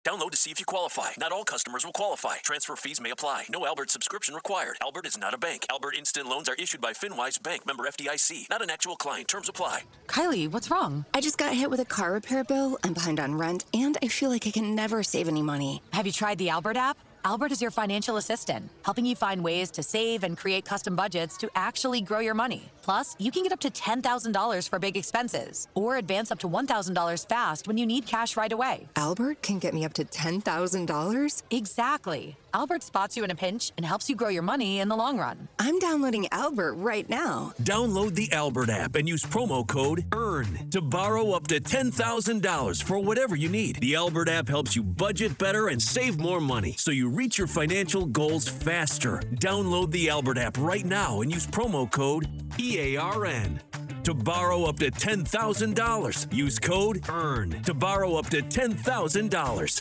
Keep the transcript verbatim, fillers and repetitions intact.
Download to see if you qualify. Not all customers will qualify. Transfer fees may apply. No Albert subscription required. Albert is not a bank. Albert Instant Loans are issued by FinWise Bank, member F D I C. Not an actual client. Terms apply. Kylie, what's wrong? I just got hit with a car repair bill. I'm behind on rent, and I feel like I can never save any money. Have you tried the Albert app? Albert is your financial assistant, helping you find ways to save and create custom budgets to actually grow your money. Plus, you can get up to ten thousand dollars for big expenses, or advance up to one thousand dollars fast when you need cash right away. Albert can get me up to ten thousand dollars? Exactly. Albert spots you in a pinch and helps you grow your money in the long run. I'm downloading Albert right now. Download the Albert app and use promo code EARN to borrow up to ten thousand dollars for whatever you need. The Albert app helps you budget better and save more money, so you reach your financial goals faster. Download the Albert app right now and use promo code E A R N to borrow up to ten thousand dollars. Use code EARN to borrow up to ten thousand dollars.